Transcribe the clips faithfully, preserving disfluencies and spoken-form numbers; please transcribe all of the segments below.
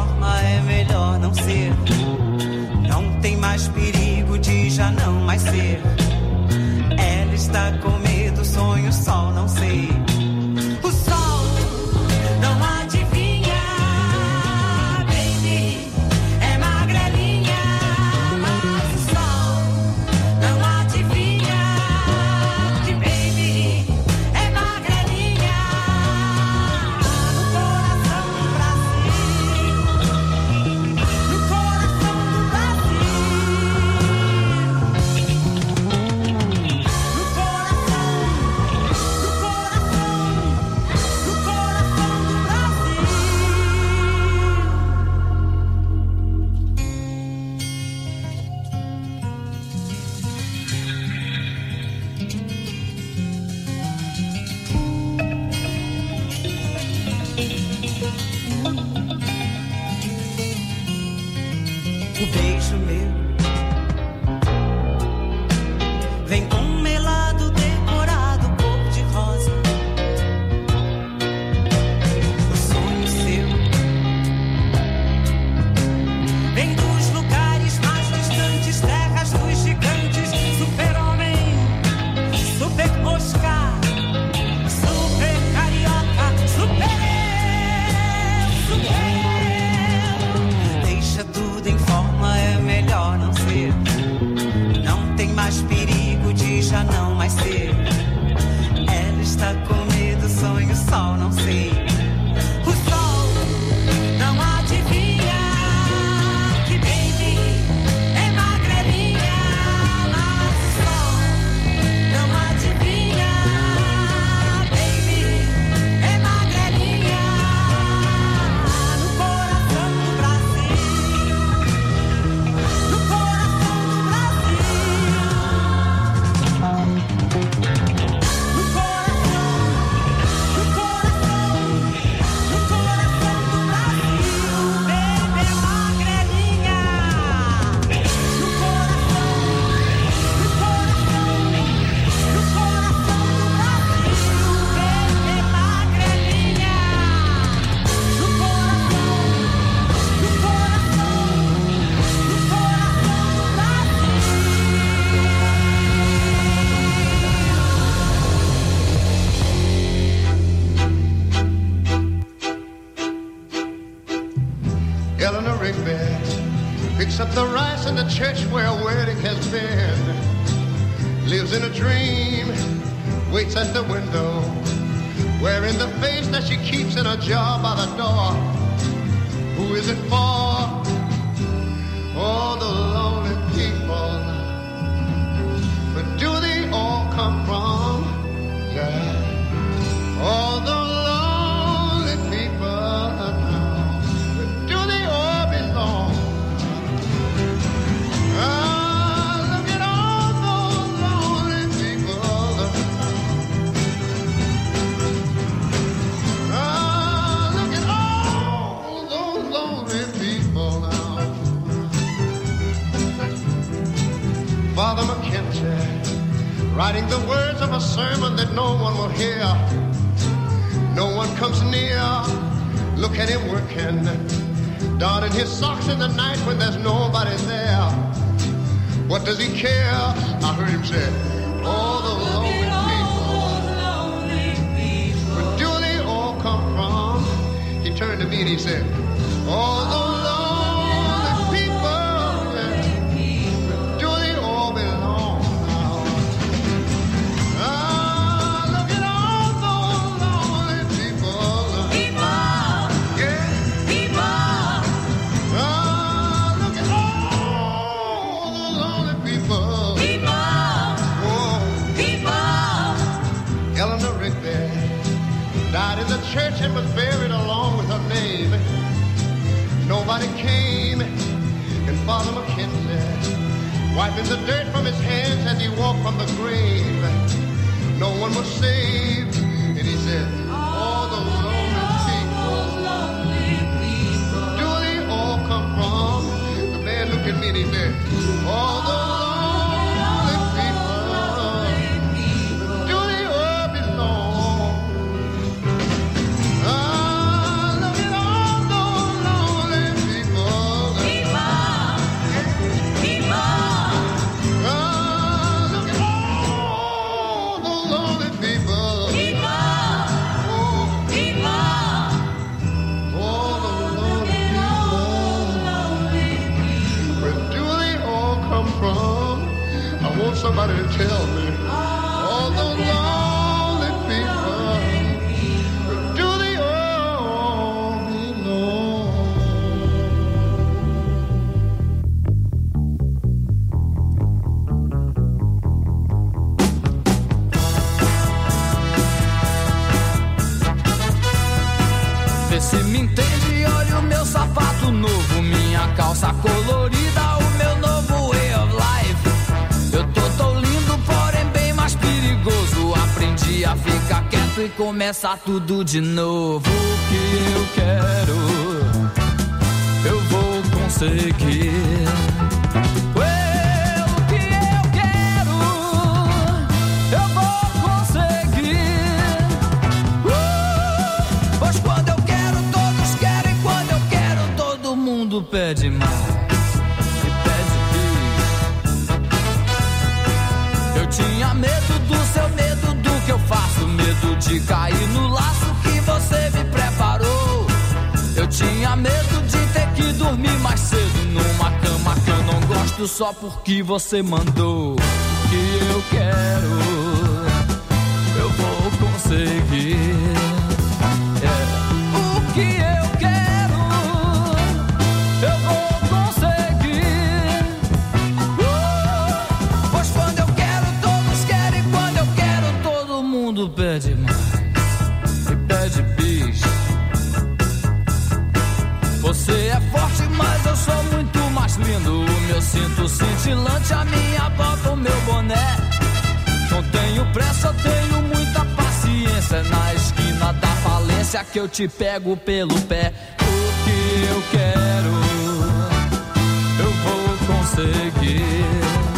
forma é melhor não ser. Não tem mais perigo de já não mais ser. Ela está com medo, sonho, sol, não sei. O sol não adivinha, baby, é magrelinha. Mas o sol não adivinha, que baby é magrelinha. No coração do Brasil, no coração do Brasil, no coração, no coração, no coração do Brasil. O beijo meu vem com um melado decorado, cor de rosa. O sonho seu vem dos lugares mais distantes, terras dos gigantes. Super-homem, super-Oscar, super-carioca, super-eu, super-eu. Deixa tudo em forma, é melhor não ser. Não tem mais perigo de já não mais ser. Ela está com medo, sonho, sol, não sei. O sol não adivinha, que baby é magrelinha. Mas o sol não adivinha, baby é magrelinha. No coração do Brasil, no coração do Brasil, no coração, no coração, no coração do Brasil, baby é magrelinha. No coração, no coração, no coração do Brasil, baby é magrelinha. No coração, no coração, no coração do Brasil. Eleanor Rigby picks up the rice in the church where a wedding has been. Lives in a dream, waits at the window, wearing the face that she keeps in a jar by the door. Who is it for? All the lonely people. But do they all come from? Yeah. All the lonely people now. But do they all belong? Ah, look at all those lonely people. Ah, look at all those lonely people now. Father McKenzie, writing the words of a sermon that no one will hear. No one comes near. Look at him working, donning his socks in the night when there's nobody there. What does he care? I heard him say, all the lonely people. Where do they all come from? He turned to me and he said, all the lonely people. Where do they all belong now? Ah, look at all those lonely people. Yeah. Ah, look at all the lonely people. Oh. Eleanor Rigby died in the church and was buried along with her name. Nobody came, and Father McKenzie, wiping the dirt from his hands as he walked from the grave. No one was saved, and he said, all the lonely people. Do they all come from? The man looked at me and he said, all the lonely people. Do they all belong? Ah, look at all those lonely somebody to tell me. All those lonely people, do they all belong? Vê se me entende, olha o meu sapato novo, minha calça colorida, o meu novo way of life. Eu tô tão lindo, porém bem mais perigoso. Aprendi a ficar quieto e começar tudo de novo. O que eu quero, eu vou conseguir. Ué, o que eu quero, eu vou conseguir. Uh, pois quando eu quero, todos querem. Quando eu quero, todo mundo pede mais. Tinha medo do seu medo, do que eu faço, medo de cair no laço que você me preparou. Eu tinha medo de ter que dormir mais cedo numa cama que eu não gosto só porque você mandou. O que eu quero, eu vou conseguir. É. O que eu quero, eu vou conseguir. Uh, pois quando eu pede mais e pede bis. Você é forte, mas eu sou muito mais lindo. O meu cinto cintilante, a minha bota, o meu boné. Não tenho pressa, eu tenho muita paciência. Na esquina da falência que eu te pego pelo pé. O que eu quero, eu vou conseguir.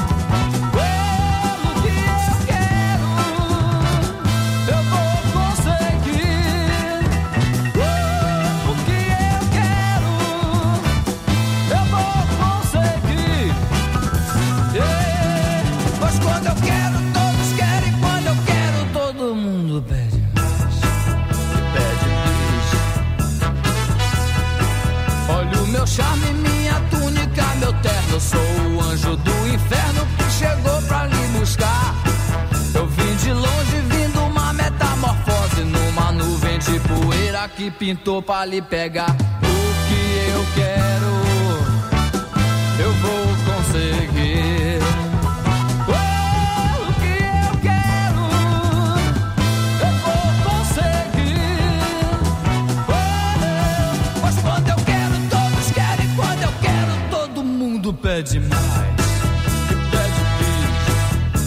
Meu charme, minha túnica, meu terno. Eu sou o anjo do inferno que chegou pra lhe buscar. Eu vim de longe, vindo uma metamorfose, numa nuvem de poeira que pintou pra lhe pegar. O que eu quero, eu vou conseguir. Oh, o que eu quero, eu vou conseguir. Oh, pois quando eu quero, quando eu quero, todo mundo pede mais e pede bis.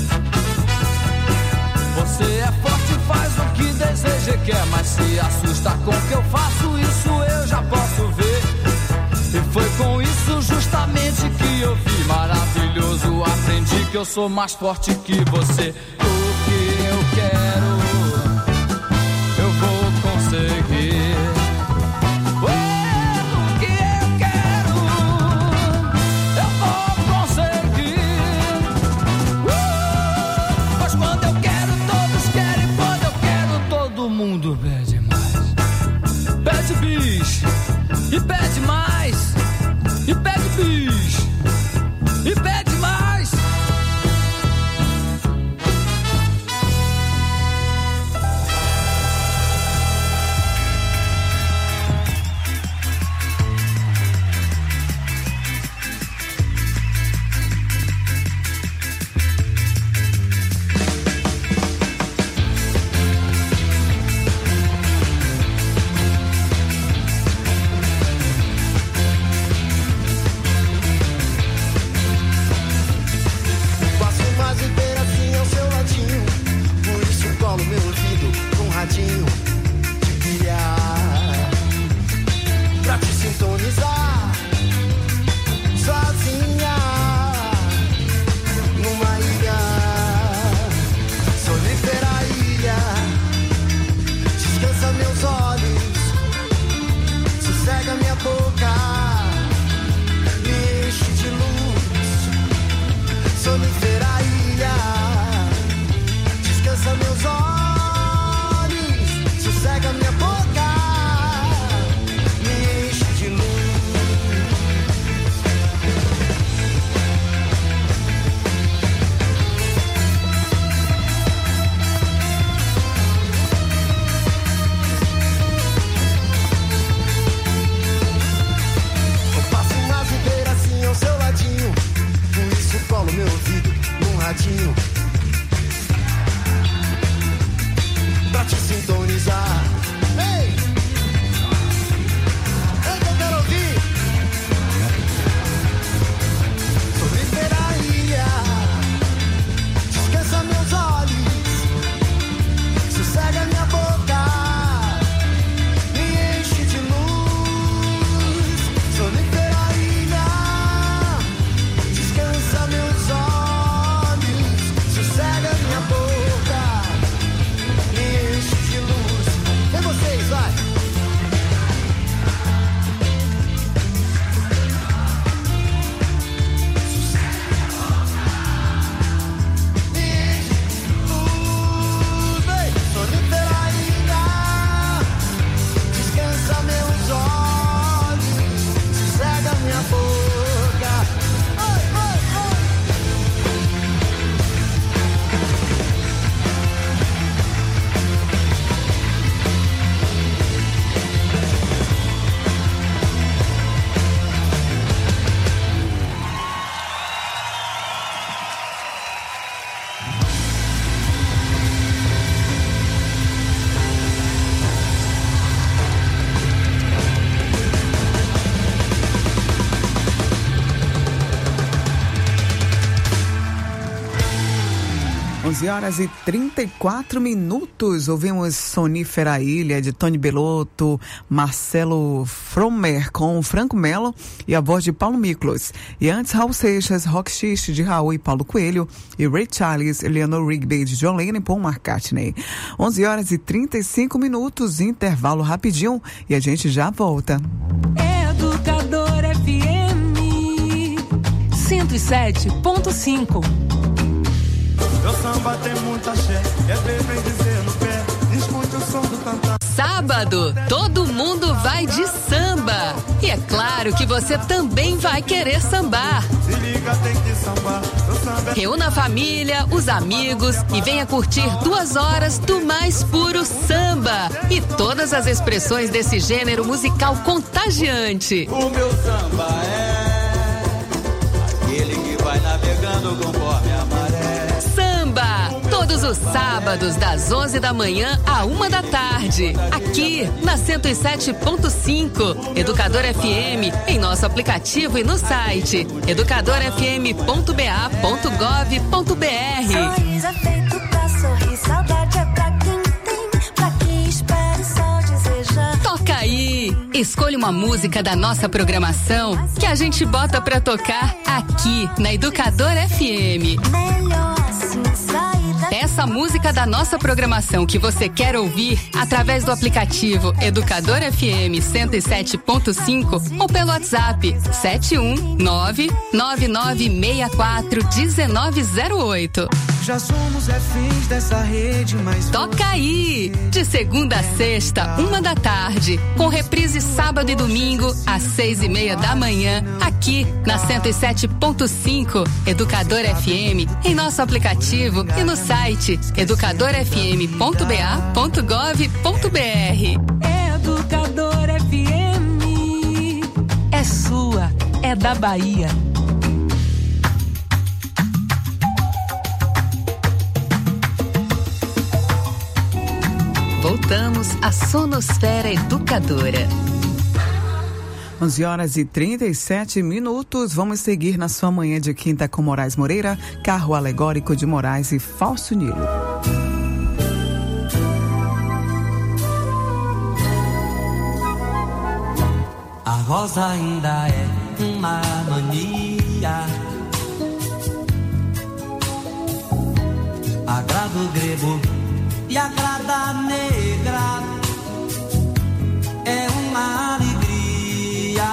Você é forte, faz o que deseja e quer, mas se assusta com o que eu faço, isso eu já posso ver. E foi com isso justamente que eu vi. Maravilhoso, aprendi que eu sou mais forte que você. O que eu quero, eu vou conseguir. Mundo pede mais, pede bis, e pede mais, e pede bis, e pede mais. certinho pra te sintonizar. Ei! É que eu quero ouvir. Sonífera ilha, descansa meus olhos, sossega minha boca, me enche de luz. Sonífera ilha, descansa meus olhos, sossega minha boca, me enche de luz. E vocês, vai! onze horas e trinta e quatro minutos, ouvimos Sonífera Ilha de Tony Bellotto, Marcelo Fromer com Franco Melo e a voz de Paulo Miklos. E antes, Raul Seixas, Rock Xixi de Raul e Paulo Coelho e Ray Charles, Eleanor Rigby de John Lennon e Paul McCartney. onze horas e trinta e cinco minutos, intervalo rapidinho e a gente já volta. Educador F M cento e sete ponto cinco. Meu samba tem muita xé, é bem bem dizer no pé, escute o som do cantar. Sábado, todo mundo vai de samba. E é claro que você também vai querer sambar. Se liga, tem que sambar. Meu samba é... Reúna a família, os amigos e venha curtir duas horas do mais puro samba. E todas as expressões desse gênero musical contagiante. O meu samba é aquele que vai navegando conforme a maré. Todos os sábados, das onze da manhã à uma da tarde. Aqui, na cento e sete ponto cinco. Educador F M, em nosso aplicativo e no site educador f m ponto b a ponto gov ponto b r. Sorriso é feito pra sorrir, saudade é pra quem tem, pra quem espera só desejar. Toca aí! Escolha uma música da nossa programação que a gente bota pra tocar aqui na Educador F M. Melhor assim sair. Essa música da nossa programação que você quer ouvir através do aplicativo Educador F M cento e sete ponto cinco ou pelo WhatsApp sete um nove nove nove seis quatro um nove zero oito. Já somos reféns dessa rede, mas toca aí! De segunda a sexta, uma da tarde, com reprise sábado e domingo às seis e meia da manhã, aqui na cento e sete ponto cinco Educador F M, em nosso aplicativo e no site educador f m ponto b a ponto gov ponto b r. Educador F M é sua, é da Bahia. Voltamos à Sonosfera Educadora. onze horas e trinta e sete minutos. Vamos seguir na sua manhã de quinta com Moraes Moreira, Carro Alegórico de Moraes e Falso Nilo. A rosa ainda é uma mania, agrada o grego e agrada a negra, é uma alegria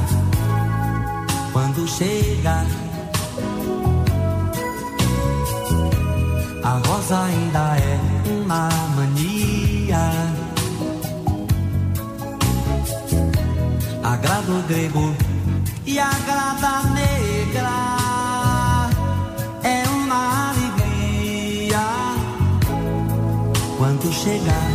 quando chega. A rosa ainda é uma mania, agrada o grego e agrada a negra, é uma alegria quando chegar.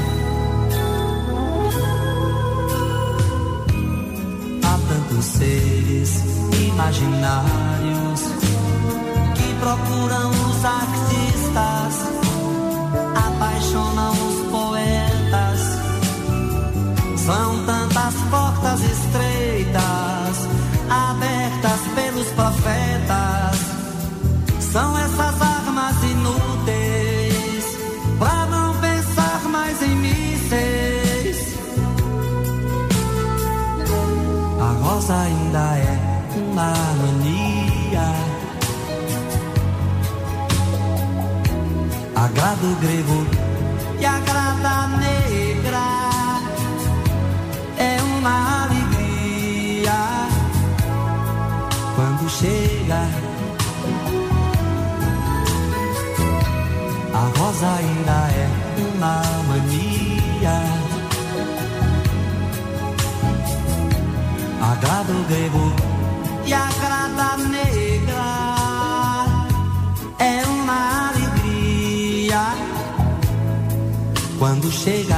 Há tantos seres imaginários que procuram os artistas, apaixonam os poetas. São tantas portas estreitas, abertas pelos profetas. São essas armas inúteis, pra não pensar mais em mísseis. A rosa ainda é uma mania, agrada o grego e agrada a negra. É uma alegria quando chega. A rosa ainda é uma mania, agrada o grego e agrada a negra. É uma alegria quando chega.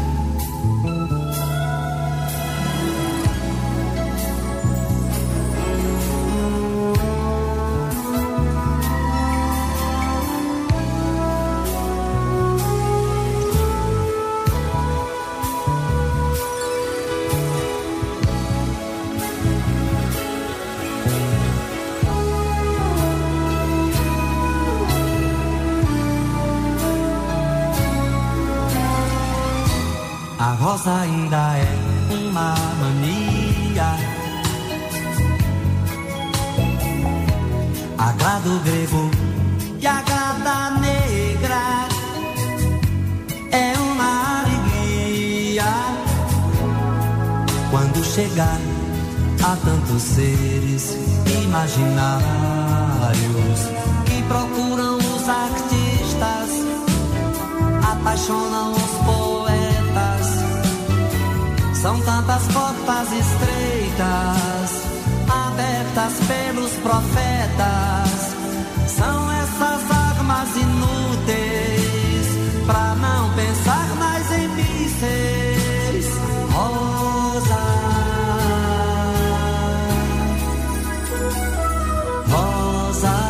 A rosa ainda é uma mania, agrada o grego e agrada a negra. É uma alegria quando chegar a tantos seres imaginários que procuram os artistas, apaixonam os poetas. São tantas portas estreitas, abertas pelos profetas. São essas armas inúteis, pra não pensar mais em mísseis. Rosa, rosa.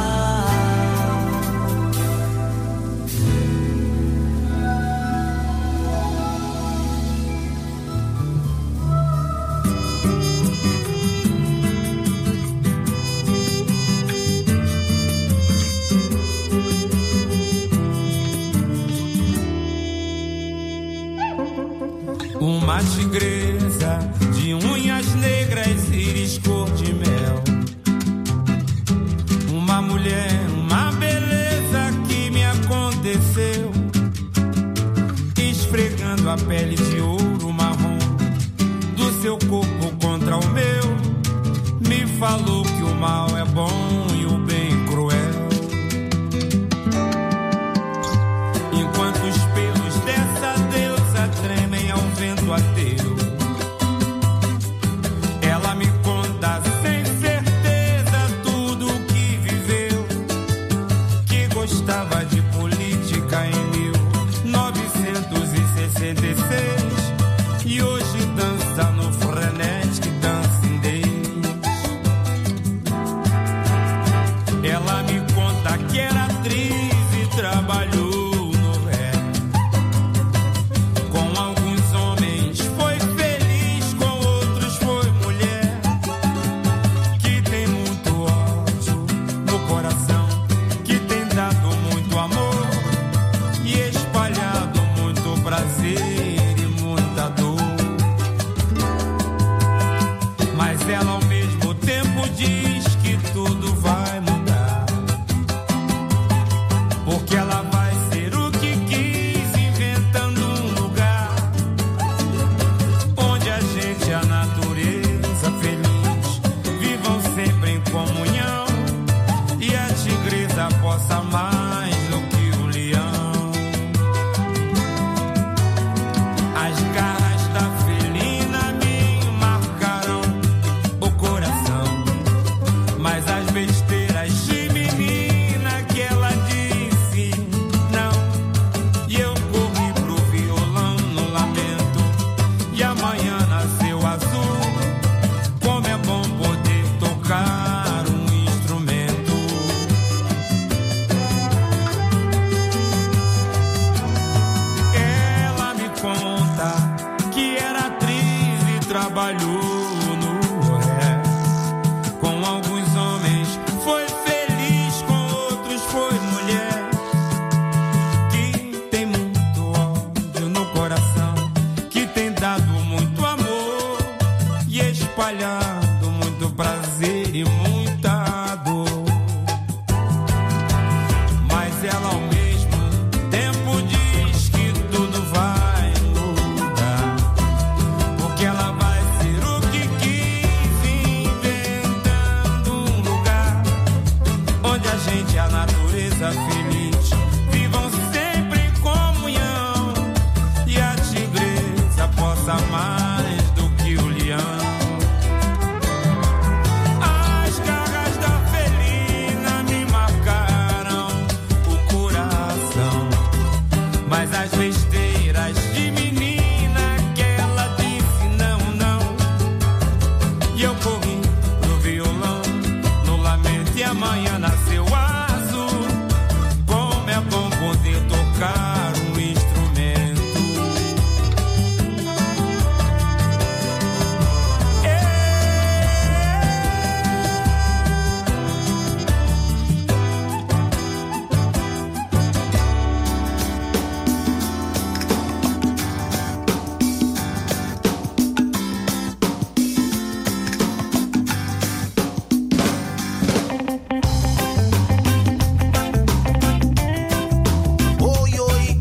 Uma tigresa de unhas negras, íris cor de mel. Uma mulher, uma beleza que me aconteceu, esfregando a pele de ouro marrom do seu corpo contra o meu, me falou que o mal é bom e o bem cruel. Enquanto os pelos dessa deusa tremem ao vento ateu, ela me conta sem certeza tudo o que viveu, que gostava de política em mil novecentos e sessenta e seis e hoje dança no frenético Dancing Days. Ela me conta que era atriz e trabalhou prazer e muita dor. Mas ela ao mesmo tempo diz que tudo vai mudar, porque ela vai ser o que quis, inventando um lugar onde a gente e a natureza feliz vivam sempre em comunhão, e a tigresa possa mais do que o leão. As garras da felina me marcaram o coração, mas as besteiras de menina que ela disse não, não. E eu corri pro violão, no lamento, e amanhã nasceu azul. Como é bom poder tocar um instrumento. Oi, oi.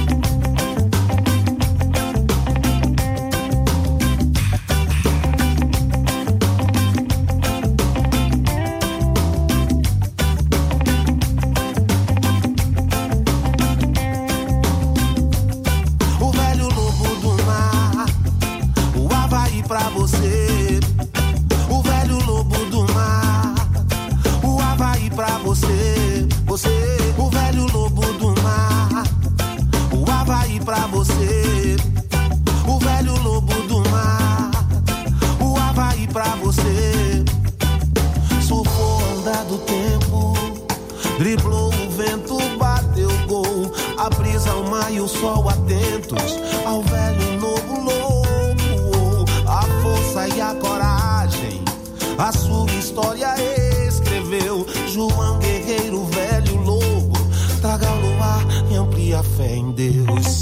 O velho lobo do mar, o Havaí pra você. O velho lobo do mar, o Havaí pra você. Você, o velho lobo do mar, o Havaí pra você. O velho lobo do mar, o Havaí pra você. Surfou a onda do tempo, driblou o vento, bateu gol. A brisa, o mar e o sol atentos ao velho lobo louco. A força e a coragem, a sua história escreveu João Guerreiro, velho lobo. Traga o luar e amplie a fé em Deus.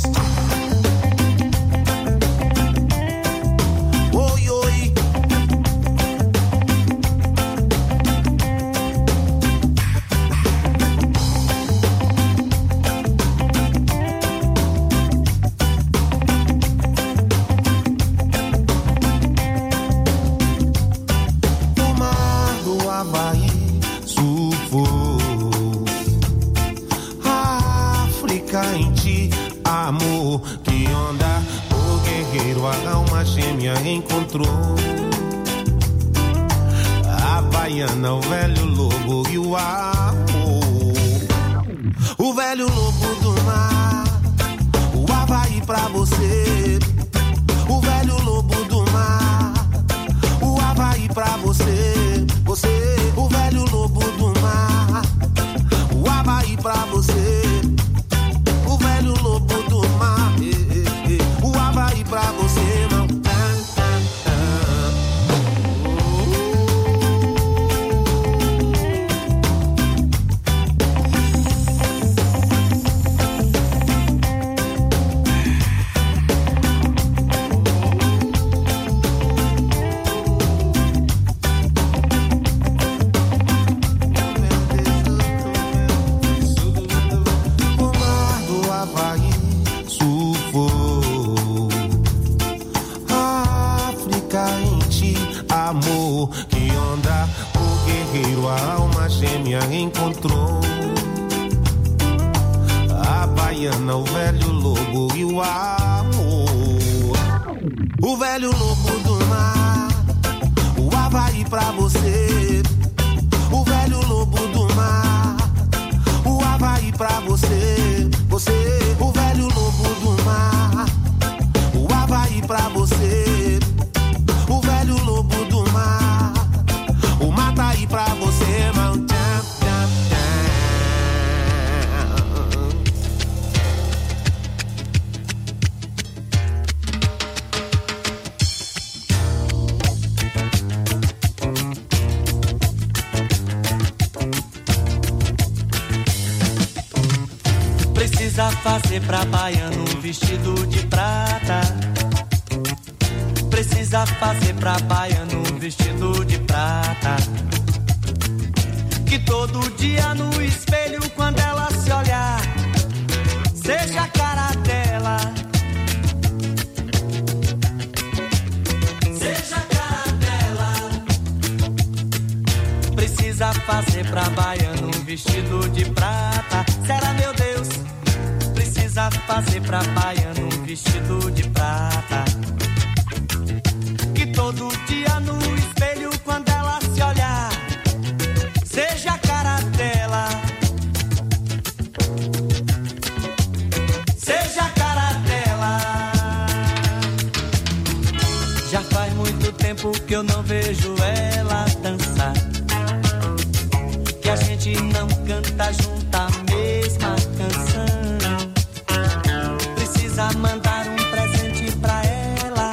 Oi, oi. O mar do Havaí surfou. A África em ti, amor, que onda. O guerreiro, a alma gêmea encontrou. A baiana, o velho lobo e o amor. O velho lobo do mar, o Havaí pra você. O velho lobo do mar, o Havaí pra você. Você, o velho lobo do mar, o Havaí pra você. O velho lobo do mar, eh, eh, eh, o Havaí pra você, não. Ah, ah, ah. O mar do Havaí surfou. A África em ti, amor, que onda. O guerreiro, a alma gêmea encontrou. A baiana, o velho lobo e o amor. O velho lobo do mar, o Havaí pra você. O velho lobo do mar, o Havaí pra você. Você, o velho lobo do mar, o Havaí pra você. O velho lobo do mar, o Mataí pra você, mão. Tcham, tcham, tcham. Precisa fazer pra baiano um vestido de prata. Precisa Precisa fazer pra baiano um vestido de prata, que todo dia no espelho, quando ela se olhar, seja a cara dela, seja a cara dela. Precisa fazer pra baiano um vestido de prata. Será, meu Deus? Precisa fazer pra baiano um vestido de prata, que todo dia no espelho, quando ela se olhar, seja a cara dela, seja a cara dela. Já faz muito tempo que eu não vejo ela dançar, que a gente não canta junto a mesma canção. Precisa mandar um presente pra ela,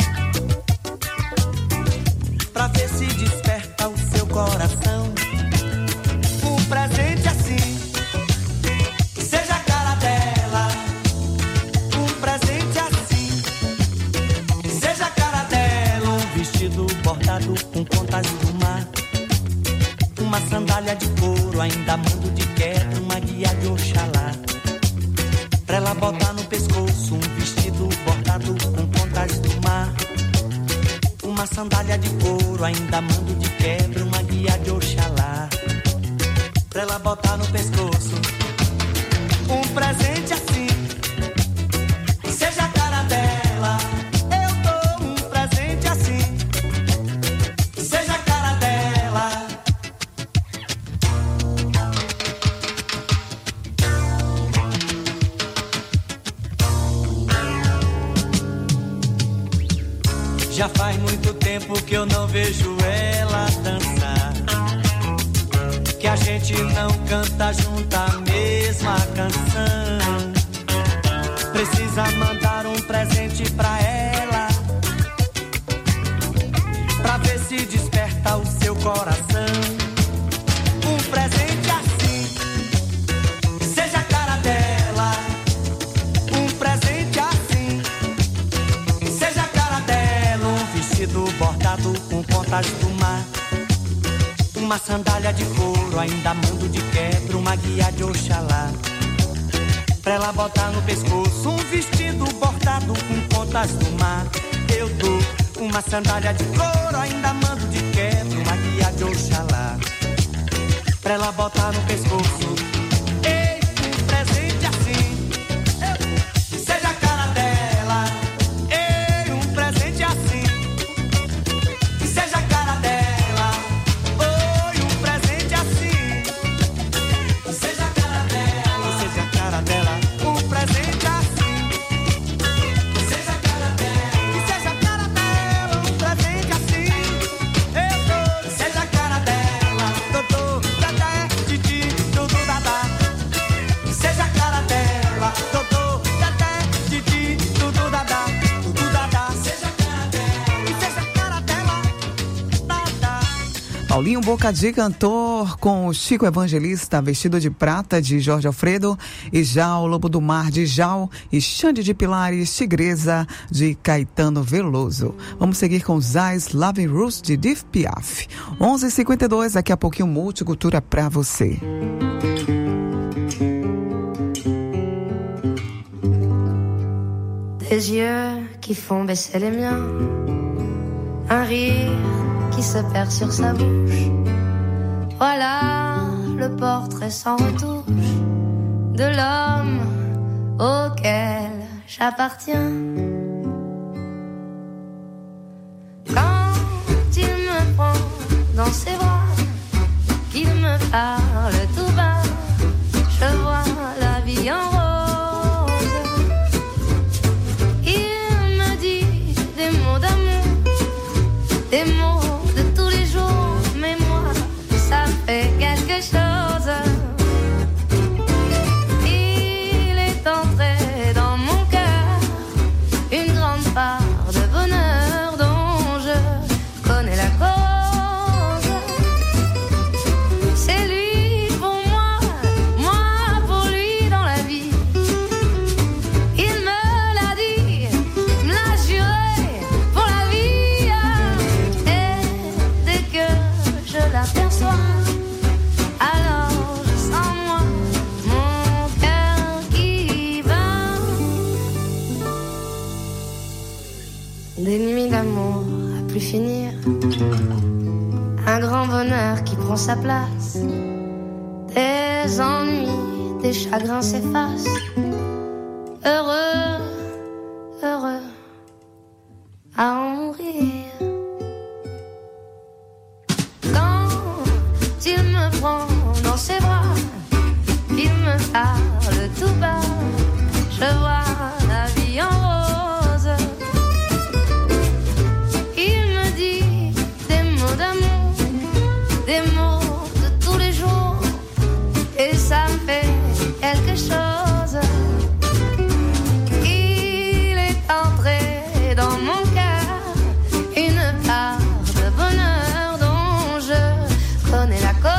pra ver se desperta o seu coração. Um presente assim, que seja a cara dela. Um presente assim, que seja a cara dela. Um vestido bordado com contas do mar, uma sandália de couro, ainda mando de queda, uma guia de Oxalá, pra ela botar no pescoço. Um vestido bordado com contas do mar, uma sandália de couro, ainda mando de quebra, uma guia de Oxalá, pra ela botar no pescoço. Um presente assim, que seja a cara dela. Eu dou um presente assim, que seja a cara dela. Já faz muito tempo que eu não vejo ela dançar, que a gente não canta junto a mesma canção. Precisa mandar um presente pra ela, pra ver se desperta o seu coração. Um presente assim, que seja a cara dela. Um presente assim, que seja a cara dela. Um vestido bordado com contas do mar, uma sandália de couro, ainda mando de quebra, uma guia de Oxalá, pra ela botar no pescoço. Um vestido bordado com contas do mar. Eu dou uma sandália de couro, ainda mando de quebra, uma guia de Oxalá, pra ela botar no pescoço. Ei, um presente assim, que seja a cara dela. Ei, um presente assim, que seja a cara dela. Oi, um presente assim, que seja a cara dela, que seja a cara dela. Um presente assim, que seja a cara dela, que seja a cara dela. Um presente assim, eu dou, que seja a cara dela. Dodô, dadá, titi, tudo dadá, que seja a cara dela. Dodô, dadá, titi, tudo dadá, tudo dadá, seja a cara dela, que seja a cara dela, dadá. Paulinho Bocadi, cantor, com o Chico Evangelista, Vestido de Prata, de Jorge Alfredo, e já o Lobo do Mar, de Jal, e Xande de Pilares, Tigresa, de Caetano Veloso. Vamos seguir com Zais, Loving Roots, de Edith Piaf. onze e cinquenta e dois, daqui a pouquinho, Multicultura pra você. Des yeux qui font baisser les miens, un rire qui se perd sur sa bouche. Voilà le portrait sans retouche de l'homme auquel j'appartiens. Quand il me prend dans ses bras, qu'il me parle tout bas, je vois la vie en rose. Il me dit des mots d'amour, des mots de tous les jours, mais moi, ça fait quelque chose. Il est entré dans mon cœur une grande part de bonheur dont je connais la cause. C'est lui pour bonheur qui prend sa place. Des ennuis, des chagrins s'effacent. Heureux, heureux, à en mourir. Quand il me prend dans ses bras, il me parle tout bas. Je vois la vie en rose. Il me dit des mots d'amour, des mots de tous les jours, et ça me fait quelque chose. Il est entré dans mon cœur une part de bonheur dont je connais la cause.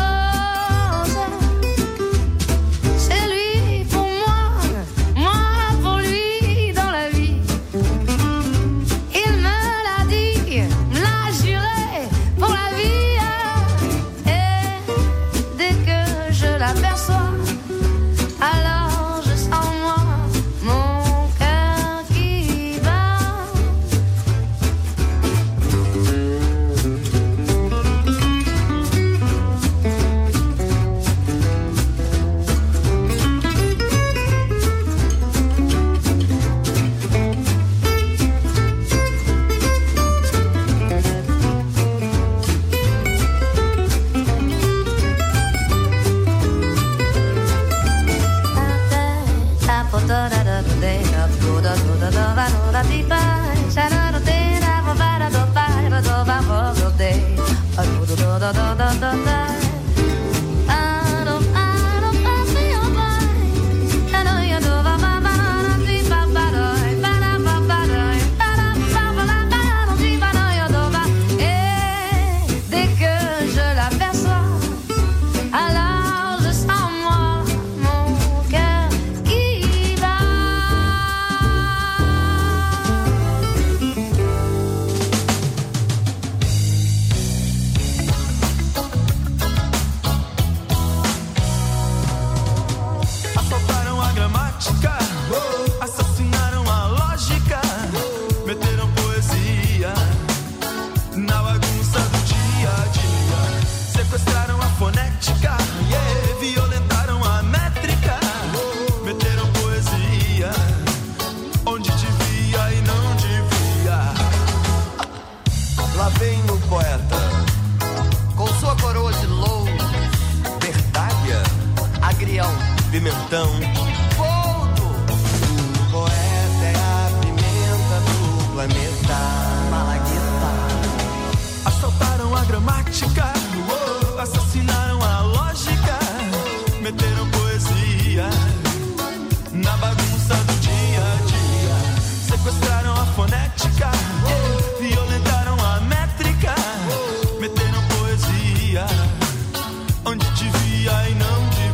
Pimentão, Poldo. O poeta é a pimenta do planeta. Malagueta. Assaltaram a gramática, oh, assassinaram a lógica, meteram poesia na bagunça do dia a dia, sequestraram a fonética, oh, violentaram a métrica, oh, meteram poesia onde devia e não devia.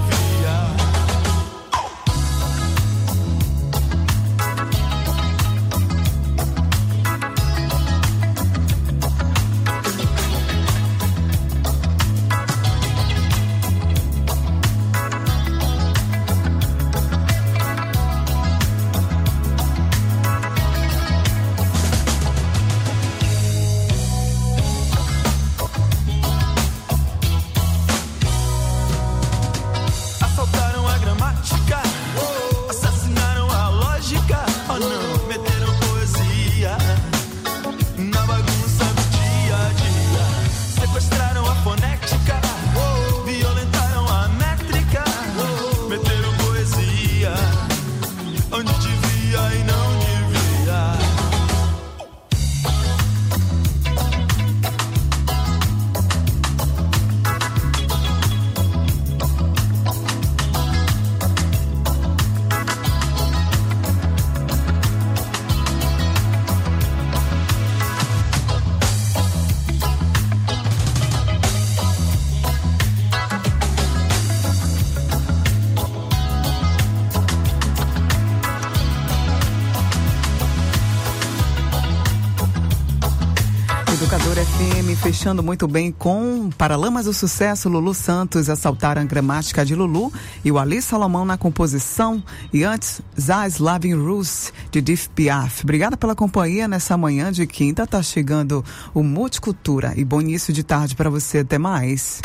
fechando muito bem com Paralamas do Sucesso, Lulu Santos, Assaltaram a Gramática de Lulu e o Ali Salomão na composição. E antes, Zaz Lavin Rus, de Edith Piaf. Obrigada pela companhia nessa manhã de quinta. Tá chegando o Multicultura e bom início de tarde para você. Até mais.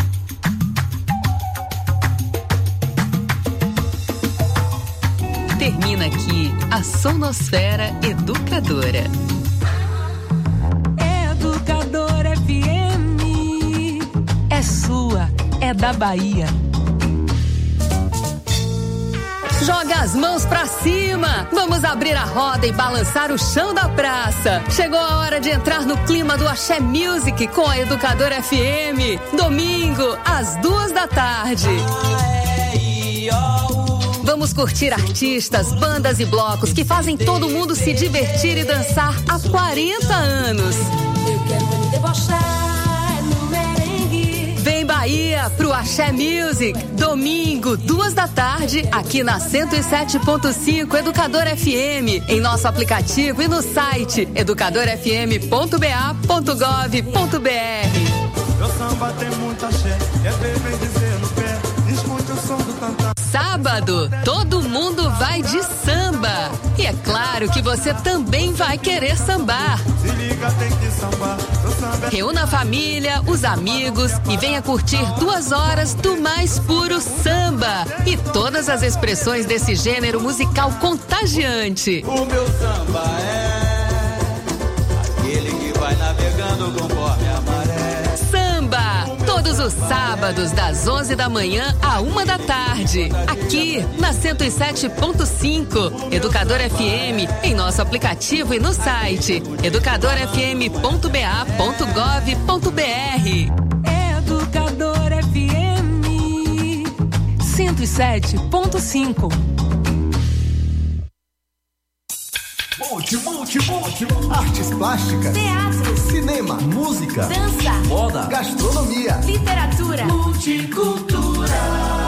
Termina aqui a Sonosfera Educadora. Educadora F M é sua, é da Bahia. Joga as mãos pra cima! Vamos abrir a roda e balançar o chão da praça. Chegou a hora de entrar no clima do Axé Music com a Educadora F M. Domingo, às duas da tarde. Vamos curtir artistas, bandas e blocos que fazem todo mundo se divertir e dançar há quarenta anos. Eu quero me debochar no merengue. Vem Bahia pro Axé Music. Domingo, duas da tarde, aqui na cento e sete ponto cinco Educadora F M. Em nosso aplicativo e no site educadora f m ponto b a ponto gov ponto b r. Meu samba tem muito axé, é bem dizer no pé. Escute o som do tantã. Sábado, todo mundo vai de samba. E é claro que você também vai querer sambar. Se liga, tem que sambar. Reúna a família, os amigos e venha curtir duas horas do mais puro samba. E todas as expressões desse gênero musical contagiante. O meu samba é aquele que vai navegando conforme a maré. Samba, todos os sábados das onze da manhã à uma da tarde, aqui na cento e sete ponto cinco Educadora F M, em nosso aplicativo e no site educadora f m ponto b a ponto gov ponto b r. Educadora F M cento e sete ponto cinco. Multi, multi, multi, artes plásticas, Teatro, cinema, música, dança, moda, gastronomia, literatura, multicultura.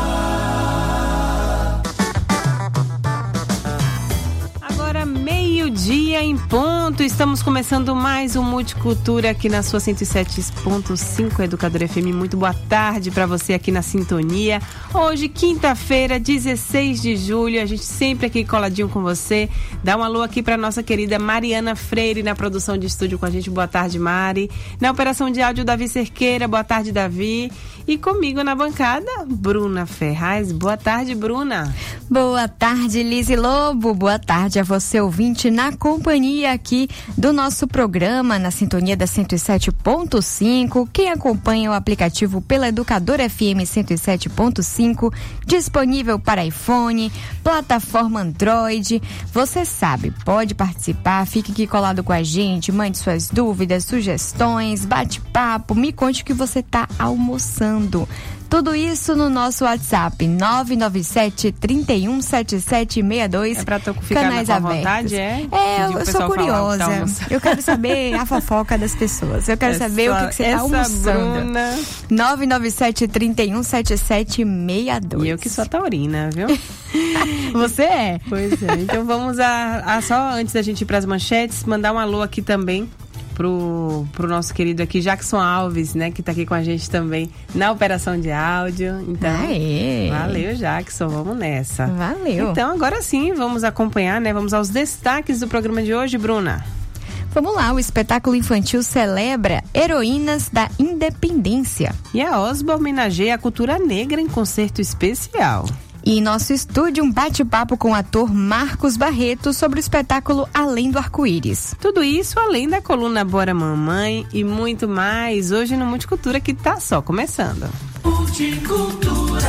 Agora meio-dia em ponto, estamos começando mais um Multicultura aqui na sua cento e sete ponto cinco Educadora F M. Muito boa tarde para você aqui na sintonia. Hoje, quinta-feira, dezesseis de julho, a gente sempre aqui coladinho com você. Dá um alô aqui para nossa querida Mariana Freire na produção de estúdio com a gente. Boa tarde, Mari. Na operação de áudio, Davi Cerqueira. Boa tarde, Davi. E comigo na bancada, Bruna Ferraz. Boa tarde, Bruna. Boa tarde, Lise Lobo. Boa tarde a você, ouvinte, na companhia aqui do nosso programa, na sintonia da cento e sete ponto cinco. Quem acompanha o aplicativo pela Educadora F M cento e sete ponto cinco, disponível para iPhone, plataforma Android. Você sabe, pode participar, fique aqui colado com a gente, mande suas dúvidas, sugestões, bate-papo, me conte o que você está almoçando. Tudo isso no nosso WhatsApp, nove nove sete, três um sete sete seis dois. É pra tu ficar canais na abertos. Vontade, é? É, eu, eu sou curiosa. Tá, eu quero saber a fofoca das pessoas. Eu quero essa, saber o que, que você tá almoçando. Bruna... nove nove sete, três um sete sete seis dois. E eu que sou taurina, viu? Você é? Pois é. Então vamos a, a só antes da gente ir pras manchetes, mandar um alô aqui também Pro, pro nosso querido aqui, Jackson Alves, né? Que tá aqui com a gente também na operação de áudio. Então, Aê. Valeu, Jackson, vamos nessa. Valeu. Então, agora sim, vamos acompanhar, né? Vamos aos destaques do programa de hoje, Bruna. Vamos lá, o espetáculo infantil celebra Heroínas da Independência. E a Osba homenageia a cultura negra em concerto especial. E em nosso estúdio, um bate-papo com o ator Marcos Barreto sobre o espetáculo Além do Arco-Íris. Tudo isso além da coluna Bora Mamãe e muito mais, hoje no Multicultura, que tá só começando. Multicultura.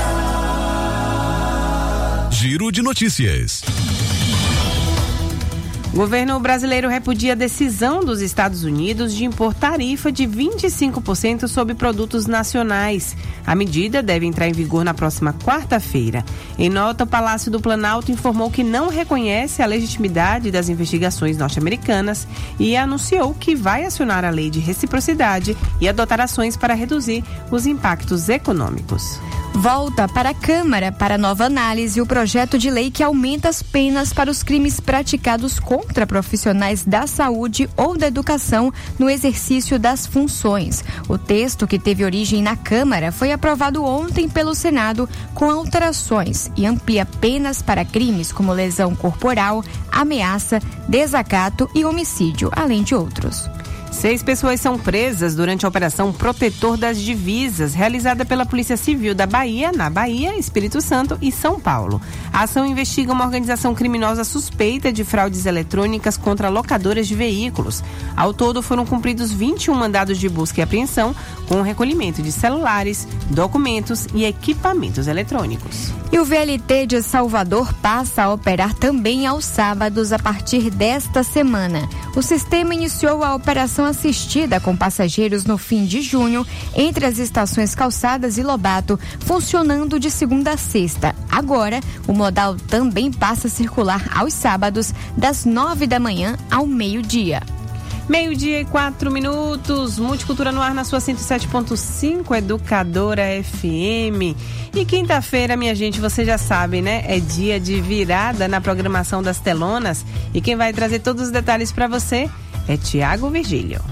Giro de notícias. O governo brasileiro repudia a decisão dos Estados Unidos de impor tarifa de vinte e cinco por cento sobre produtos nacionais. A medida deve entrar em vigor na próxima quarta-feira. Em nota, o Palácio do Planalto informou que não reconhece a legitimidade das investigações norte-americanas e anunciou que vai acionar a lei de reciprocidade e adotar ações para reduzir os impactos econômicos. Volta para a Câmara para nova análise o projeto de lei que aumenta as penas para os crimes praticados contra profissionais da saúde ou da educação no exercício das funções. O texto, que teve origem na Câmara, foi aprovado ontem pelo Senado com alterações e amplia penas para crimes como lesão corporal, ameaça, desacato e homicídio, além de outros. Seis pessoas são presas durante a Operação Protetor das Divisas, realizada pela Polícia Civil da Bahia, na Bahia, Espírito Santo e São Paulo. A ação investiga uma organização criminosa suspeita de fraudes eletrônicas contra locadoras de veículos. Ao todo, foram cumpridos vinte e um mandados de busca e apreensão, com o recolhimento de celulares, documentos e equipamentos eletrônicos. E o V L T de Salvador passa a operar também aos sábados a partir desta semana. O sistema iniciou a operação assistida com passageiros no fim de junho, entre as estações Calçadas e Lobato, funcionando de segunda a sexta. Agora, o modal também passa a circular aos sábados, das nove da manhã ao meio-dia. Meio-dia e quatro minutos, Multicultura no ar na sua cento e sete ponto cinco, Educadora F M. E quinta-feira, minha gente, você já sabe, né? É dia de virada na programação das telonas. E quem vai trazer todos os detalhes para você é Tiago Virgílio.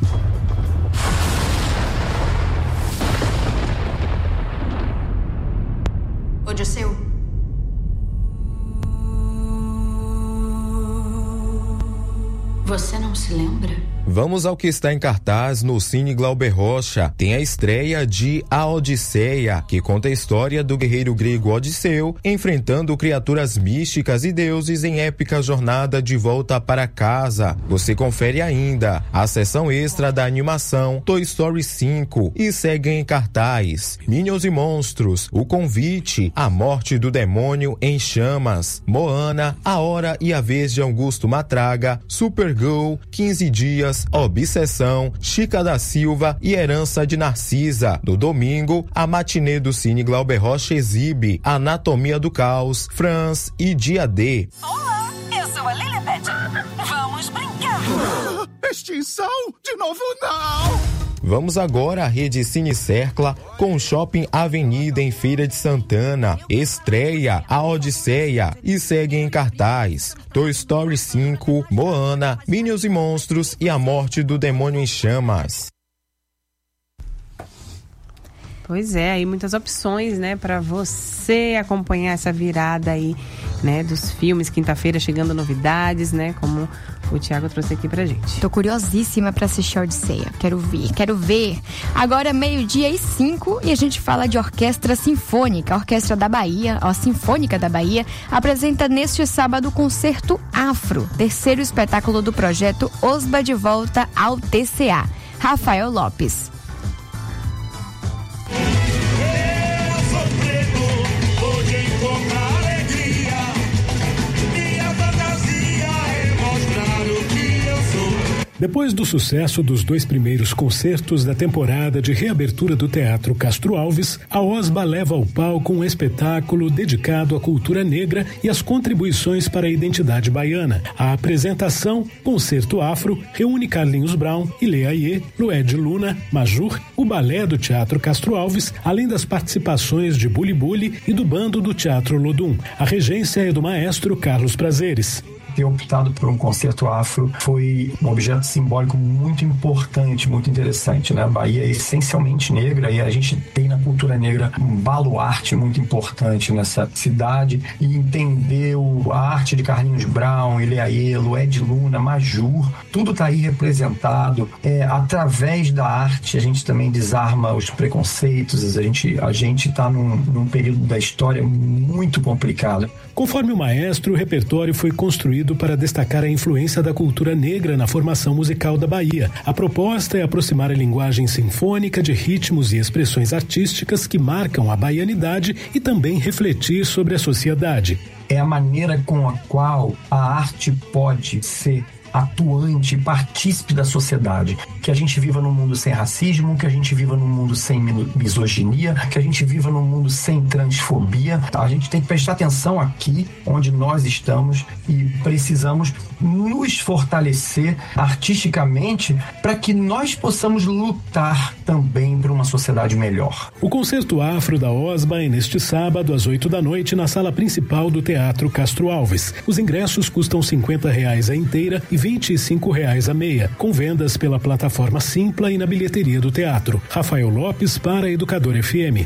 Odisseu. Você não se lembra? Vamos ao que está em cartaz no Cine Glauber Rocha. Tem a estreia de A Odisseia, que conta a história do guerreiro grego Odisseu enfrentando criaturas místicas e deuses em épica jornada de volta para casa. Você confere ainda a sessão extra da animação Toy Story cinco e segue em cartaz Minions e Monstros, O Convite, A Morte do Demônio em Chamas, Moana, A Hora e a Vez de Augusto Matraga, Supergirl, quinze dias, Obsessão, Chica da Silva e Herança de Narcisa. No domingo, a matinê do Cine Glauber Rocha exibe Anatomia do Caos, Franz e Dia D. Olá, eu sou a Lilibet. Vamos brincar. Extinção? De novo não! Vamos agora à rede Cine Cercla com Shopping Avenida em Feira de Santana. Estreia A Odisseia e segue em cartaz Toy Story cinco, Moana, Minions e Monstros e A Morte do Demônio em Chamas. Pois é, aí muitas opções, né, para você acompanhar essa virada aí, né, dos filmes. Quinta-feira chegando novidades, né, como o Thiago trouxe aqui pra gente. Tô curiosíssima pra assistir a Odisseia. Quero ver, quero ver. Agora meio-dia e cinco e a gente fala de Orquestra Sinfônica. A Orquestra da Bahia, a Sinfônica da Bahia, apresenta neste sábado o Concerto Afro, terceiro espetáculo do projeto Osba de Volta ao T C A. Rafael Lopes. Depois do sucesso dos dois primeiros concertos da temporada de reabertura do Teatro Castro Alves, a Osba leva ao palco um espetáculo dedicado à cultura negra e às contribuições para a identidade baiana. A apresentação, Concerto Afro, reúne Carlinhos Brown, Ilê Aie, Lued Luna, Majur, o balé do Teatro Castro Alves, além das participações de Buli Buli e do bando do Teatro Lodum. A regência é do maestro Carlos Prazeres. Ter optado por um concerto afro foi um objeto simbólico muito importante, muito interessante, né? A Bahia é essencialmente negra e a gente tem na cultura negra um baluarte muito importante nessa cidade, e entender o, a arte de Carlinhos Brown, Ilê Aie, Lued Luna, Majur, tudo está aí representado. É, através da arte a gente também desarma os preconceitos, a gente a gente está num, num período da história muito complicado. Conforme o maestro, o repertório foi construído para destacar a influência da cultura negra na formação musical da Bahia. A proposta é aproximar a linguagem sinfônica de ritmos e expressões artísticas que marcam a baianidade e também refletir sobre a sociedade. É a maneira com a qual a arte pode ser atuante, partícipe da sociedade. Que a gente viva num mundo sem racismo, que a gente viva num mundo sem misoginia, que a gente viva num mundo sem transfobia. A gente tem que prestar atenção aqui onde nós estamos e precisamos nos fortalecer artisticamente para que nós possamos lutar também por uma sociedade melhor. O Concerto Afro da OSBA é neste sábado às oito da noite na sala principal do Teatro Castro Alves. Os ingressos custam cinquenta reais a inteira e vinte e cinco reais a meia, com vendas pela plataforma Simpla e na bilheteria do teatro. Rafael Lopes para a Educador F M.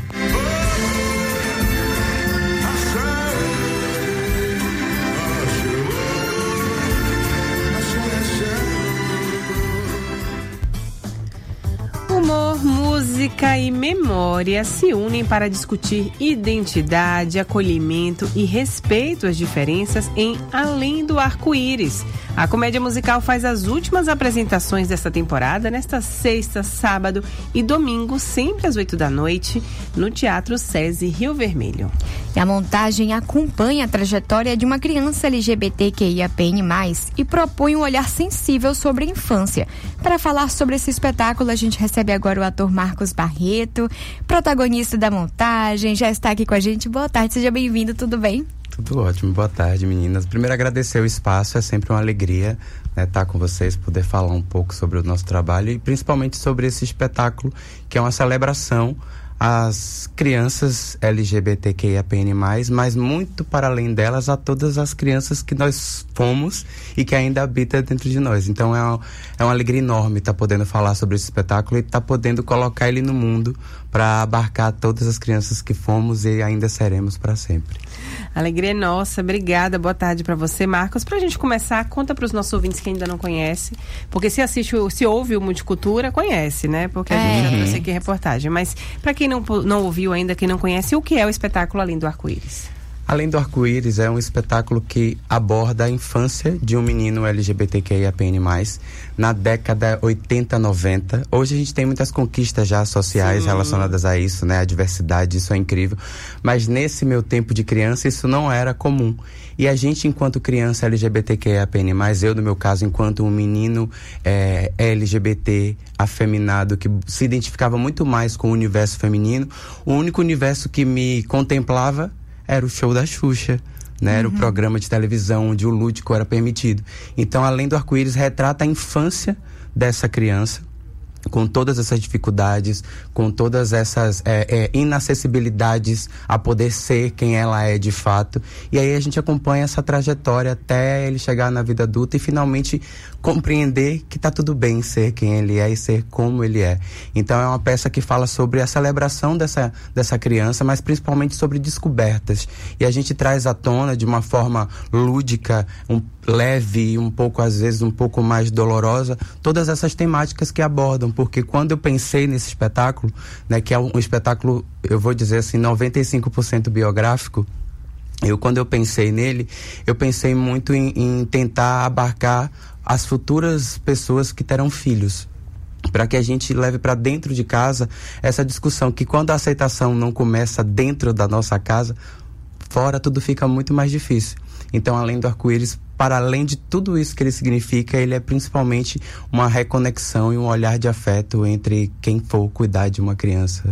Humor, música e memória se unem para discutir identidade, acolhimento e respeito às diferenças em Além do Arco-Íris. A comédia musical faz as últimas apresentações desta temporada nesta sexta, sábado e domingo, sempre às oito da noite, no Teatro SESI Rio Vermelho. E a montagem acompanha a trajetória de uma criança L G B T Q I A P N mais, e propõe um olhar sensível sobre a infância. Para falar sobre esse espetáculo, a gente recebe agora o ator Marcos Barreto, protagonista da montagem, já está aqui com a gente. Boa tarde, seja bem-vindo, tudo bem? Tudo ótimo, boa tarde, meninas. Primeiro, agradecer o espaço, é sempre uma alegria, né, estar com vocês, poder falar um pouco sobre o nosso trabalho e principalmente sobre esse espetáculo, que é uma celebração às crianças L G B T Q I A P N mais, mas muito para além delas, a todas as crianças que nós fomos e que ainda habitam dentro de nós. Então é uma, é uma alegria enorme estar podendo falar sobre esse espetáculo e estar podendo colocar ele no mundo para abarcar todas as crianças que fomos e ainda seremos para sempre. Alegria é nossa, obrigada, boa tarde para você, Marcos. Pra gente começar, conta para os nossos ouvintes que ainda não conhecem, porque se assiste, se ouve o Multicultura, conhece, né? Porque a gente é. já trouxe aqui reportagem, mas para quem não, não ouviu ainda, quem não conhece, o que é o espetáculo Além do Arco-Íris? Além do Arco-Íris é um espetáculo que aborda a infância de um menino L G B T Q I A P N mais, na década oitenta, noventa. Hoje a gente tem muitas conquistas já sociais Sim. relacionadas a isso, né? A diversidade, isso é incrível. Mas nesse meu tempo de criança, isso não era comum. E a gente, enquanto criança L G B T Q I A P N mais, eu, no meu caso, enquanto um menino é, L G B T afeminado, que se identificava muito mais com o universo feminino, o único universo que me contemplava era o show da Xuxa, né? Uhum. Era o programa de televisão onde o lúdico era permitido. Então, Além do Arco-Íris retrata a infância dessa criança, com todas essas dificuldades, com todas essas é, é, inacessibilidades a poder ser quem ela é de fato. E aí a gente acompanha essa trajetória até ele chegar na vida adulta e finalmente compreender que tá tudo bem ser quem ele é e ser como ele é. Então é uma peça que fala sobre a celebração dessa, dessa criança, mas principalmente sobre descobertas. E a gente traz à tona de uma forma lúdica, um, leve e um pouco, às vezes, um pouco mais dolorosa, todas essas temáticas que abordam. Porque quando eu pensei nesse espetáculo, né, que é um espetáculo, eu vou dizer assim, noventa e cinco por cento biográfico, eu, quando eu pensei nele, eu pensei muito em, em tentar abarcar as futuras pessoas que terão filhos, para que a gente leve para dentro de casa essa discussão, que quando a aceitação não começa dentro da nossa casa, fora tudo fica muito mais difícil. Então, Além do Arco-Íris, para além de tudo isso que ele significa, ele é principalmente uma reconexão e um olhar de afeto entre quem for cuidar de uma criança.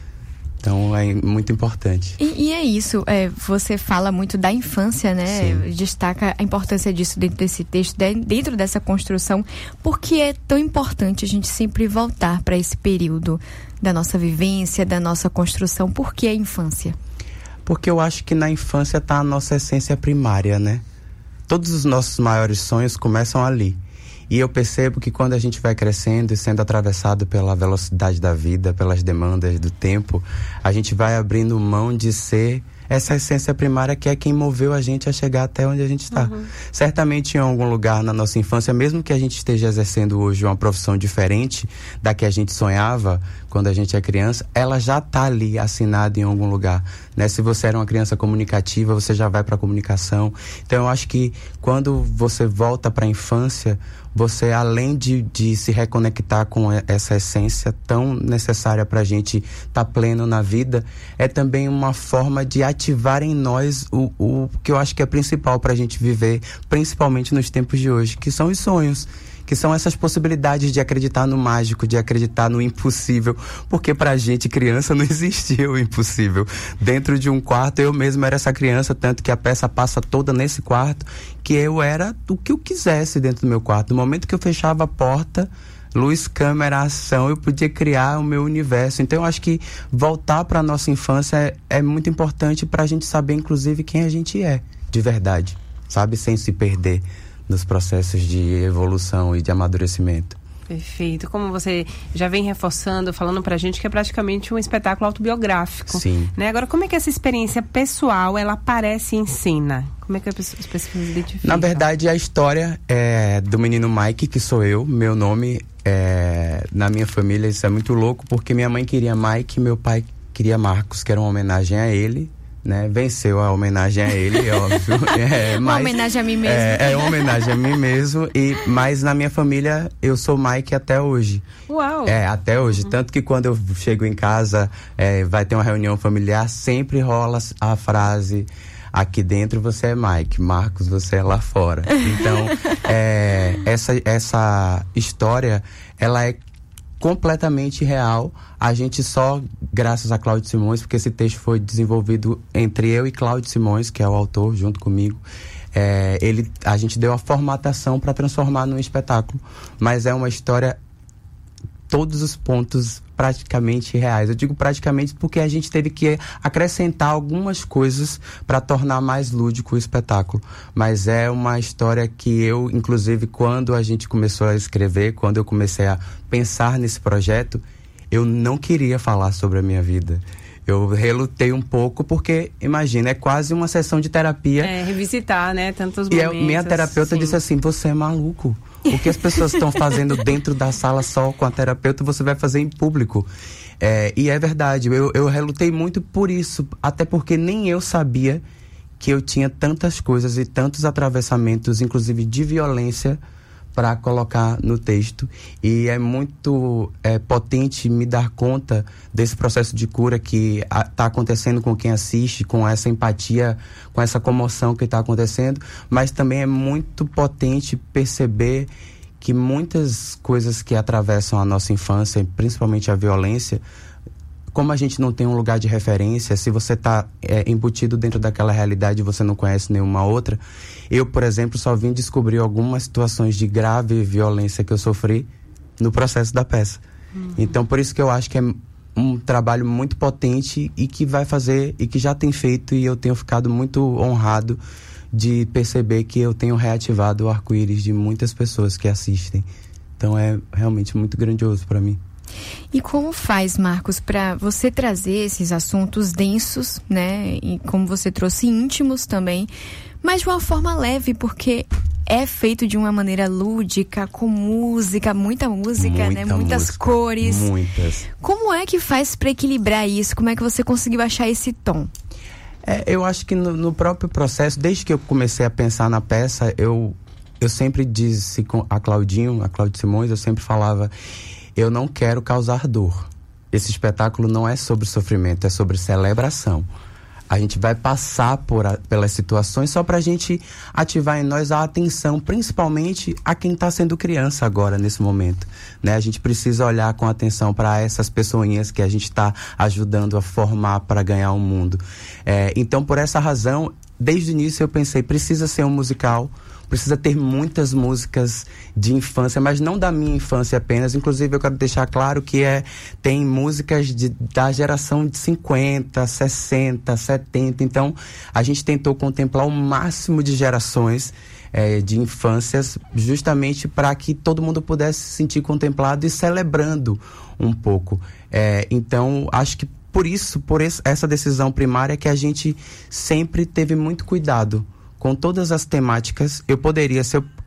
Então é muito importante. E, e é isso, é, você fala muito da infância, né? Sim. Destaca a importância disso dentro desse texto, dentro dessa construção. Por que é tão importante a gente sempre voltar para esse período da nossa vivência, da nossa construção? Por que a infância? Porque eu acho que na infância está a nossa essência primária, né? Todos os nossos maiores sonhos começam ali. E eu percebo que quando a gente vai crescendo e sendo atravessado pela velocidade da vida, pelas demandas do tempo, a gente vai abrindo mão de ser essa essência primária que é quem moveu a gente a chegar até onde a gente está. Uhum. Certamente em algum lugar na nossa infância, mesmo que a gente esteja exercendo hoje uma profissão diferente da que a gente sonhava quando a gente é criança, ela já está ali assinada em algum lugar, né? Se você era uma criança comunicativa, você já vai para a comunicação. Então eu acho que quando você volta para a infância, você, além de, de se reconectar com essa essência tão necessária para a gente estar tá pleno na vida, é também uma forma de ativar em nós o, o que eu acho que é principal para a gente viver, principalmente nos tempos de hoje, que são os sonhos, que são essas possibilidades de acreditar no mágico, de acreditar no impossível, porque pra gente, criança, não existia o impossível. Dentro de um quarto, eu mesmo era essa criança, tanto que a peça passa toda nesse quarto, que eu era o que eu quisesse dentro do meu quarto. No momento que eu fechava a porta, luz, câmera, ação, eu podia criar o meu universo. Então eu acho que voltar pra nossa infância é, é muito importante pra gente saber, inclusive, quem a gente é, de verdade, sabe? Sem se perder nos processos de evolução e de amadurecimento. Perfeito. Como você já vem reforçando, falando pra gente que é praticamente um espetáculo autobiográfico. Sim. Né? Agora, como é que essa experiência pessoal, ela aparece em cena? Como é que as pessoas se identificam? Na verdade, a história é do menino Mike, que sou eu. Meu nome, é, na minha família, isso é muito louco, porque minha mãe queria Mike e meu pai queria Marcos, que era uma homenagem a ele. Né? Venceu a homenagem a ele, óbvio. É, uma mas, homenagem a mim mesmo. É, é uma homenagem a mim mesmo. E, mas na minha família, eu sou Mike até hoje. Uau! É, até hoje. Uhum. Tanto que quando eu chego em casa, é, vai ter uma reunião familiar, sempre rola a frase: aqui dentro você é Mike, Marcos você é lá fora. Então, é, essa, essa história, ela é completamente real. A gente só, graças a Cláudio Simões, porque esse texto foi desenvolvido entre eu e Cláudio Simões, que é o autor, junto comigo. É, ele, a gente deu a formatação para transformar num espetáculo. Mas é uma história, todos os pontos praticamente reais. Eu digo praticamente porque a gente teve que acrescentar algumas coisas para tornar mais lúdico o espetáculo. Mas é uma história que eu, inclusive, quando a gente começou a escrever, quando eu comecei a pensar nesse projeto, eu não queria falar sobre a minha vida. Eu relutei um pouco porque, imagina, é quase uma sessão de terapia. É, revisitar, né, tantos e momentos. E minha terapeuta sim. disse assim: você é maluco. O que as pessoas estão fazendo dentro da sala só com a terapeuta, você vai fazer em público. É, e é verdade, eu, eu relutei muito por isso, até porque nem eu sabia que eu tinha tantas coisas e tantos atravessamentos, inclusive de violência, para colocar no texto. E é muito é, potente me dar conta desse processo de cura que está acontecendo com quem assiste, com essa empatia, com essa comoção que está acontecendo, mas também é muito potente perceber que muitas coisas que atravessam a nossa infância, principalmente a violência, como a gente não tem um lugar de referência, se você está é, embutido dentro daquela realidade e você não conhece nenhuma outra. Eu, por exemplo, só vim descobrir algumas situações de grave violência que eu sofri no processo da peça. Uhum. Então, por isso que eu acho que é um trabalho muito potente e que vai fazer, e que já tem feito, e eu tenho ficado muito honrado de perceber que eu tenho reativado o arco-íris de muitas pessoas que assistem. Então, é realmente muito grandioso para mim. E como faz, Marcos, para você trazer esses assuntos densos, né? E como você trouxe, íntimos também, mas de uma forma leve, porque é feito de uma maneira lúdica, com música, muita música, muita né? Muitas música, cores. Muitas. Como é que faz para equilibrar isso? Como é que você conseguiu achar esse tom? É, eu acho que no, no próprio processo, desde que eu comecei a pensar na peça, eu, eu sempre disse com a Claudinho, a Cláudio Simões, eu sempre falava: eu não quero causar dor. Esse espetáculo não é sobre sofrimento, é sobre celebração. A gente vai passar por a, pelas situações só pra gente ativar em nós a atenção, principalmente a quem tá sendo criança agora, nesse momento, né? A gente precisa olhar com atenção para essas pessoinhas que a gente tá ajudando a formar para ganhar o mundo. É, então, por essa razão, desde o início eu pensei, precisa ser um musical, precisa ter muitas músicas de infância, mas não da minha infância apenas. Inclusive, eu quero deixar claro que é, tem músicas de, da geração de cinquenta, sessenta, setenta. Então, a gente tentou contemplar o máximo de gerações é, de infâncias, justamente para que todo mundo pudesse se sentir contemplado e celebrando um pouco. É, então, acho que por isso, por esse, essa decisão primária, que a gente sempre teve muito cuidado com todas as temáticas. Eu poderia, se eu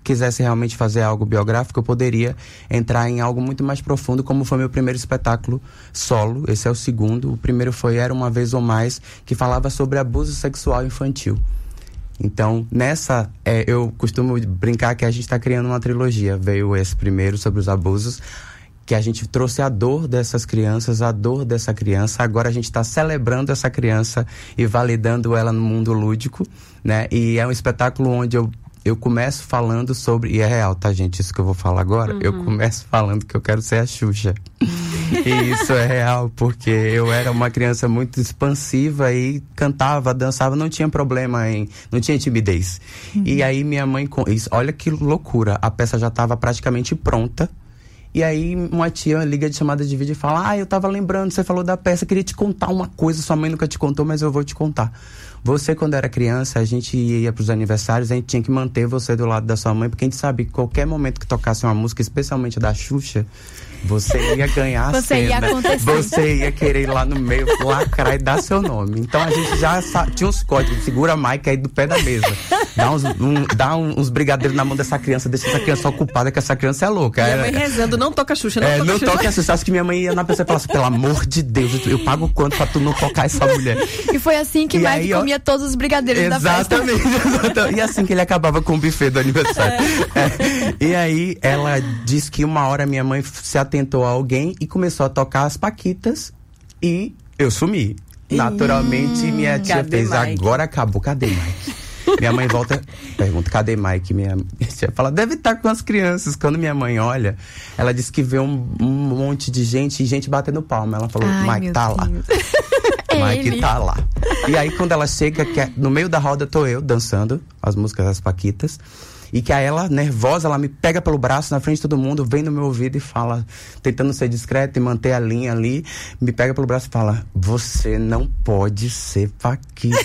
quisesse realmente fazer algo biográfico, eu poderia entrar em algo muito mais profundo, como foi meu primeiro espetáculo solo. Esse é o segundo. O primeiro foi Era Uma Vez ou Mais, que falava sobre abuso sexual infantil. Então, nessa, é, eu costumo brincar que a gente está criando uma trilogia. Veio esse primeiro sobre os abusos, que a gente trouxe a dor dessas crianças, a dor dessa criança. Agora a gente está celebrando essa criança e validando ela no mundo lúdico, né? E é um espetáculo onde eu, eu começo falando sobre... E é real, tá, gente? Isso que eu vou falar agora. Uhum. Eu começo falando que eu quero ser a Xuxa. E isso é real, porque eu era uma criança muito expansiva e cantava, dançava, não tinha problema em... Não tinha timidez. Uhum. E aí minha mãe... Isso, olha que loucura. A peça já estava praticamente pronta. E aí uma tia liga de chamada de vídeo e fala: ah, eu tava lembrando, você falou da peça, queria te contar uma coisa, sua mãe nunca te contou, mas eu vou te contar. Você, quando era criança, a gente ia pros aniversários, a gente tinha que manter você do lado da sua mãe, porque a gente sabe que qualquer momento que tocasse uma música, especialmente da Xuxa, você ia ganhar a você cena. Ia acontecer. Você ia querer ir lá no meio, lacrar e dar seu nome. Então a gente já sa- tinha uns códigos, segura a Mike aí do pé da mesa. Dá uns, um, dá uns brigadeiros na mão dessa criança, deixa essa criança ocupada, que essa criança é louca. Minha Era, mãe rezando, não toca Xuxa, não é, toca não Xuxa. toca a Xuxa. Acho que minha mãe ia na pessoa e falava assim: pelo amor de Deus, eu pago quanto pra tu não tocar essa mulher? E foi assim que E Mike aí, ó, comia todos os brigadeiros da festa. Exatamente, exatamente. E assim que ele acabava com o buffet do aniversário. É. E aí ela disse que uma hora minha mãe se atentou a alguém e começou a tocar as paquitas e eu sumi. Naturalmente, hum, minha tia fez: Mike? Agora acabou, cadê Mike? Minha mãe volta, pergunta: cadê Mike? Minha tia fala: deve estar com as crianças. Quando minha mãe olha, ela disse que vê um, um monte de gente e gente batendo palma. Ela falou: ai, Mike tá Deus. Lá. Mike Ele. tá lá. E aí quando ela chega, que é, no meio da roda tô eu dançando as músicas das paquitas. E que a ela, nervosa, ela me pega pelo braço na frente de todo mundo, vem no meu ouvido e fala, tentando ser discreta e manter a linha ali, me pega pelo braço e fala: você não pode ser paquito.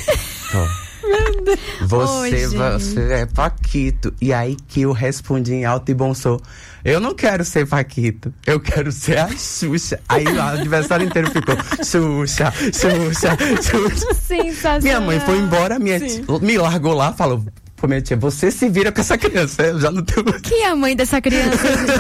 Você, oh, você é paquito. E aí que eu respondi em alto e bom som: eu não quero ser paquito, eu quero ser a Xuxa. Aí o adversário inteiro ficou: Xuxa, Xuxa, Xuxa. Sensacional. Minha mãe foi embora, minha tia, me largou lá, falou: pô, minha tia, você se vira com essa criança, eu já não tenho... Quem é a mãe dessa criança?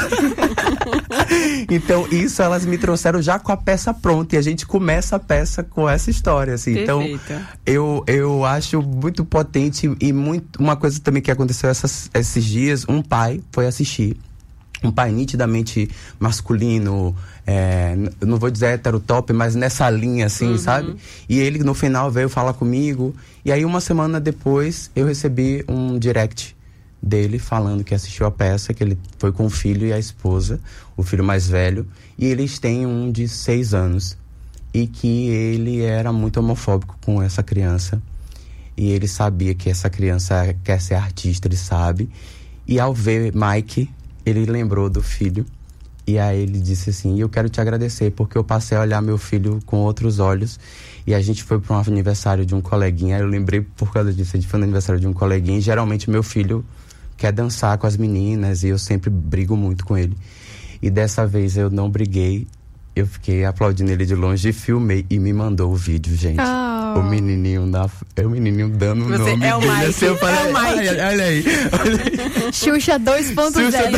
Então, isso elas me trouxeram já com a peça pronta, e a gente começa a peça com essa história, assim. Então, eu, eu acho muito potente e muito, uma coisa também que aconteceu essas, esses dias, um pai foi assistir, um pai nitidamente masculino, é, não vou dizer heterotop, mas nessa linha, assim, uhum. sabe? E ele, no final, veio falar comigo. E aí, uma semana depois, eu recebi um direct dele falando que assistiu a peça, que ele foi com o filho e a esposa, o filho mais velho. E eles têm um de seis anos. E que ele era muito homofóbico com essa criança. E ele sabia que essa criança quer ser artista, ele sabe. E ao ver Mike, ele lembrou do filho. E aí ele disse assim: eu quero te agradecer, porque eu passei a olhar meu filho com outros olhos. E a gente foi para um aniversário de um coleguinha. Eu lembrei por causa disso, a gente foi no aniversário de um coleguinha. E geralmente meu filho quer dançar com as meninas e eu sempre brigo muito com ele. E dessa vez eu não briguei. Eu fiquei aplaudindo ele de longe e filmei e me mandou o vídeo, gente. Oh. O menininho da, é o menininho dando o nome é o dele. Mike. Assim, eu falei, é o Mike. Olha, olha aí. Olha aí. Xuxa dois ponto zero.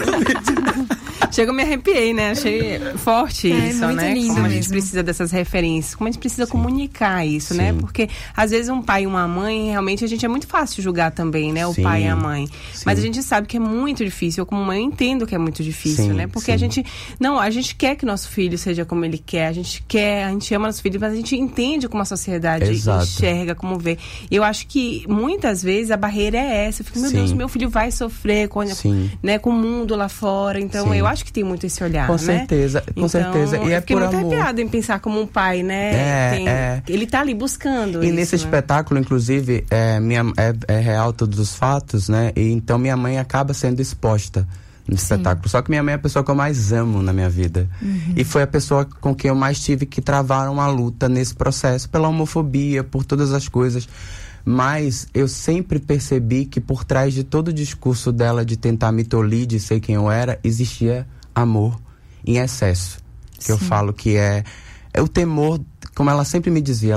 Chega, eu me arrepiei, né? Achei forte é, isso, muito né? Lindo como mesmo. A gente precisa dessas referências, como a gente precisa Sim. comunicar isso, Sim. né? Porque às vezes um pai e uma mãe, realmente a gente é muito fácil julgar também, né? O Sim. pai e a mãe. Sim. Mas a gente sabe que é muito difícil. Eu, como mãe, eu entendo que é muito difícil, Sim. né? Porque Sim. a gente, não, a gente quer que nosso filho seja como ele quer, a gente quer, a gente ama nosso filho, mas a gente entende como a sociedade Exato. enxerga, como vê. Eu acho que muitas vezes a barreira é essa. Eu fico, meu Sim. Deus, meu filho vai sofrer com, né, com o mundo lá fora. Então, Sim. eu acho que tem muito esse olhar. Com né? certeza, com então, certeza. E eu é fiquei por muito amor. arrepiada em pensar como um pai, né? É, Tem, é. Ele tá ali buscando E isso, nesse né? espetáculo, inclusive, é, minha, é, é real todos os fatos, né? E então minha mãe acaba sendo exposta no Sim. espetáculo. Só que minha mãe é a pessoa que eu mais amo na minha vida. Uhum. E foi a pessoa com quem eu mais tive que travar uma luta nesse processo, pela homofobia, por todas as coisas. Mas eu sempre percebi que por trás de todo o discurso dela de tentar me tolir, de ser quem eu era, existia amor em excesso. Que Sim. eu falo que é, é o temor, como ela sempre me dizia,